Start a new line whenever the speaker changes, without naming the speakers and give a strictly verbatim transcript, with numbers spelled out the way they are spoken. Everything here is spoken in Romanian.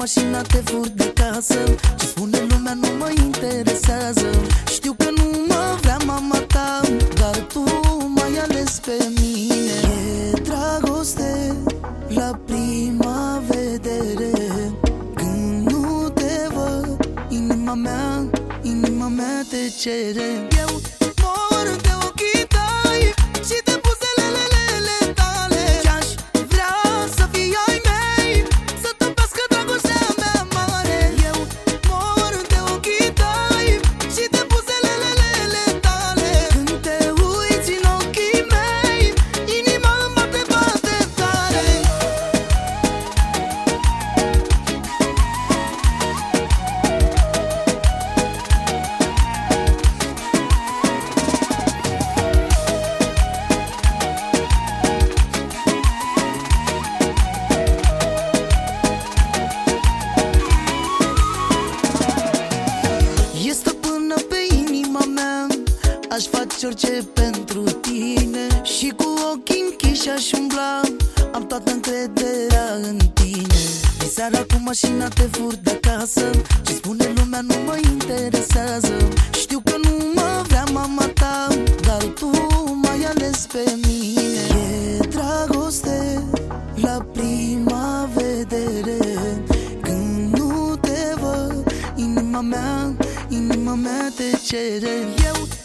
mașina, te fur de casă. Ce spune lumea nu mă interesează. Știu că nu mă vrea mama ta, dar tu m-ai ales pe mine. E dragoste la prima vedere. Când nu te văd, inima mea, inima mea te cere. Eu mor de ochii tăi și de buzelele tale. Ce-aș vrea să fii ai mei, să topească dragostea mea mare. Eu mor de ochii tăi și de buzelele tale. Când te uiți în ochii mei, inima îmi bate, bate tare. E stăpână pe inima mea, aș face orice pentru tine. Și cu ochii închiși aș umbla, am toată încrederea în tine. De seara cu mașina te fur de acasă. Ce spune lumea nu mă interesează. Știu că nu mă vrea mama ta, dar tu m-ai ales pe mine. E dragoste la prima vedere. Când nu te văd, inima mea, inima mea te cere. Eu